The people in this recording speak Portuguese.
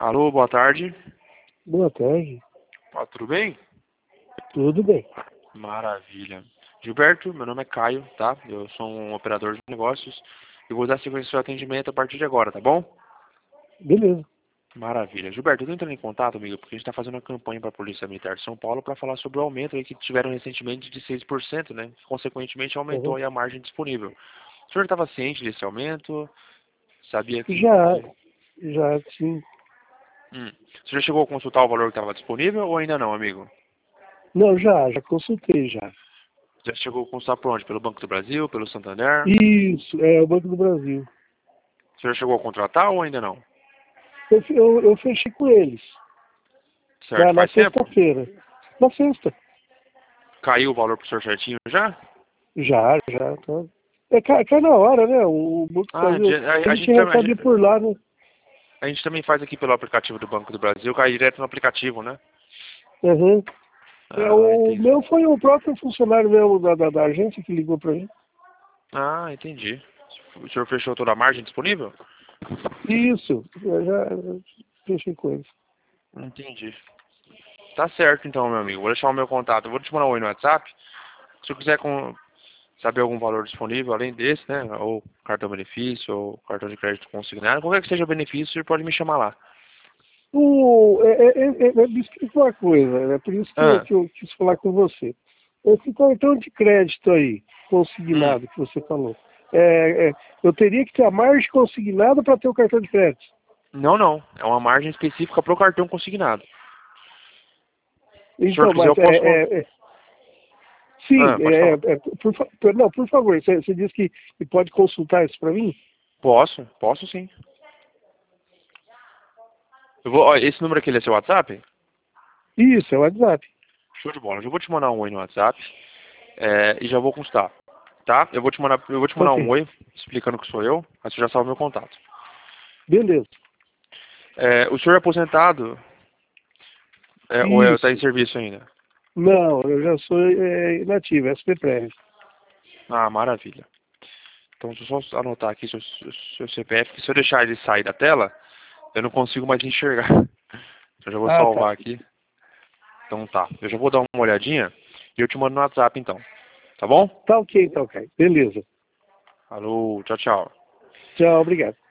Alô, boa tarde. Boa tarde. Tudo bem? Tudo bem. Maravilha. Gilberto, meu nome é Caio, tá? Eu sou um operador de negócios e vou dar sequência ao seu atendimento a partir de agora, tá bom? Beleza. Maravilha. Gilberto, eu tô entrando em contato, amigo, porque a gente está fazendo uma campanha para a Polícia Militar de São Paulo para falar sobre o aumento aí que tiveram recentemente de 6%, né? Consequentemente, aumentou Uhum. aí a margem disponível. O senhor estava ciente desse aumento? Sabia que... Já, sim. Você já chegou a consultar o valor que estava disponível ou ainda não, amigo? Não, já consultei já. Já chegou a consultar por onde? Pelo Banco do Brasil, pelo Santander? Isso, é o Banco do Brasil. O senhor chegou a contratar ou ainda não? Eu fechei com eles. Certo, Na faz tempo? sexta-feira. Na sexta. Caiu o valor pro senhor certinho já? Já. Tá. Cai na hora, né? O Banco do Ah, Brasil, a a gente gente, a recebe gente, por lá, né? a gente também faz aqui pelo aplicativo do Banco do Brasil, cai direto no aplicativo, né? Uhum. Ah, O entendi. meu foi o próprio funcionário mesmo da agência que ligou pra mim. Ah, entendi. O senhor fechou toda a margem disponível? Isso, eu já fechei com eles. Entendi. Tá certo então, meu amigo. Vou deixar o meu contato. Eu vou te mandar um oi no WhatsApp. Se eu quiser saber algum valor disponível além desse, né? Ou cartão benefício, ou cartão de crédito consignado, qualquer que seja o benefício, você pode me chamar lá. Me explica uma coisa, é por isso Ah, que eu quis falar com você. Esse cartão de crédito aí, hum. consignado, que você falou, eu teria que ter a margem consignada para ter o cartão de crédito. Não, não. É uma margem específica pro cartão consignado. Se o senhor Então, quiser, mas eu posso... sim, Ah, pode falar. não, por favor, você disse que pode consultar isso para mim? Posso sim. Ó, esse número aqui ele é seu WhatsApp? Isso, é o WhatsApp. Show de bola. Eu já vou te mandar um oi no WhatsApp e já vou constar. Tá? Eu vou te mandar um Ok, oi explicando que sou eu, aí você já salva meu contato. beleza. O senhor é aposentado ou está em Isso. serviço ainda? Não, eu já sou inativo, SP-Prev. Ah, maravilha. Então, deixa eu só anotar aqui seu CPF, que se eu deixar ele sair da tela, eu não consigo mais enxergar. Eu já vou Ah, tá. salvar aqui. Então tá. Eu já vou dar uma olhadinha e eu te mando no WhatsApp então. Tá bom? Tá ok, então, Caio. Beleza. Alô, tchau, tchau. Tchau, obrigado.